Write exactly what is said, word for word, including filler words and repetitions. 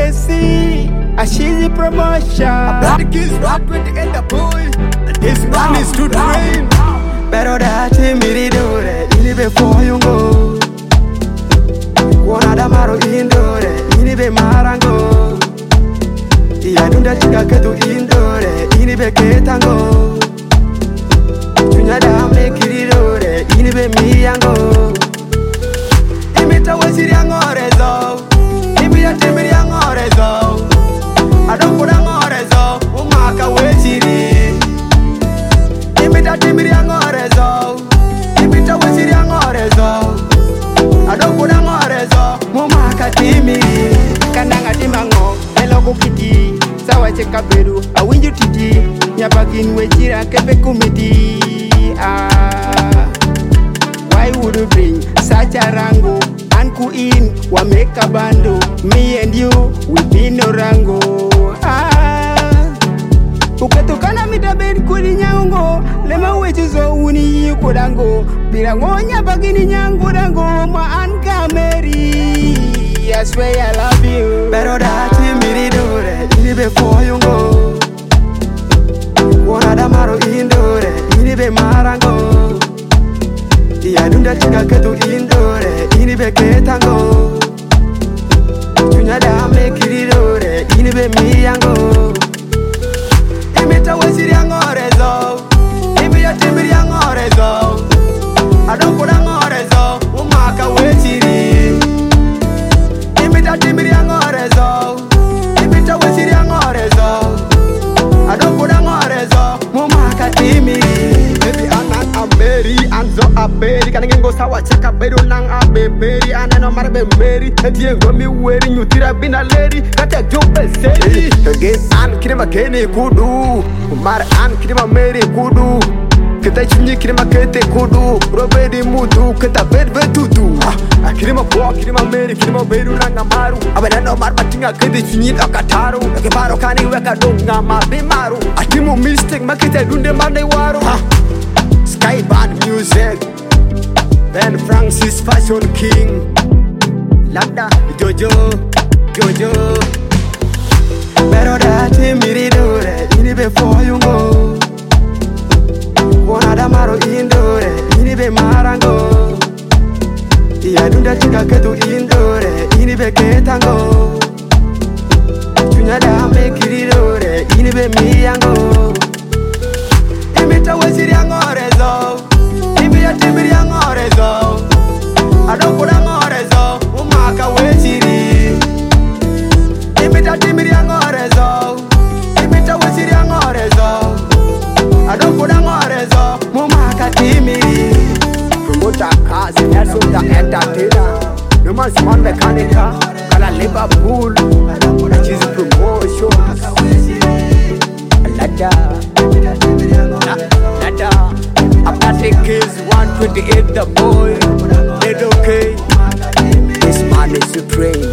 K C, a cheesy promotion. Black is rock with the end of boy. This man is to train. Pero dati mi ridore, ini before you go. Wana damaro indore, ini be marango. Iya dunda chika ketu indore, ini be ketango. Tunya dame kiridore, ini be miyango. Imita waziri yangorezo, imita timiri yangorezo. Adokura ngorezo, umaka waziri. Imita timiri yangorezo, imita waziri yangorezo. Adokura ngorezo, umaka timiri. Kananga timango, eloko kiti. Sawa cheka beru, awinju titi. Nyapagin wejira kepe kumiti. Ah, why would you bring such a rango? Anku in, wa make a bando. Me and you, we be no rango. Ah, ukatokana mitabeni kuri nyango. Lema wechu zo uni yu kudango. Birango nyapagini nyango dango. Ma anka meri, I swear I love you. Pero dati miridore, ini before you go. Wana damaro indore, ini be marango. Iya dunda chika ketu indore, ini be ketango. Tunya dame kiridore, ini be miyango. Imita waziri yangorezo, imita timiri yangorezo. Adokura ngorezo, umaka waziri. Imita timiri yangorezo, imita waziri yangorezo. Adokura ngorezo, umaka timiri. Baby anan ameri, anzo aberi. Kanengo sawa cheka beru nang abeberi. Anano marbe meri, etiengo mi weri. Nyutira bina lady, kata jumpe seri. Again an kirema kene kudu, umar an kirema meri kudu. Kita chunyi kirema kete kudu, robedi mudu, kita bedve tutu. Ah, kirema po, kirema meri, kirema beru nang amaru. Abenano marba tinga kete chunyi akataru. Kebaro kani weka donga mabimaru. Atimu mistake makite dunde mande waru. Skyban music, Ben Francis Fashion King, Lambda Jojo, Jojo. Pero dati miridore, ini before you go. Wana damaro indore, ini be marango. Iya dunda chika ketu indore, ini be ketango. Tunya dame kiridore, ini be miyango. Imita waziri yangorezo, imita timiri yangorezo. Adokura ngorezo, umaka waziri. Imita timiri yangorezo, imita waziri yangorezo. Adokura ngorezo, umaka timiri. Promoter cars, Nelson the entertainer. No man's one mechanica, Kala Liverpool, which is a promotion. Lada, Lada, after the kids, one twenty-eight the boy, they okay. This man is supreme.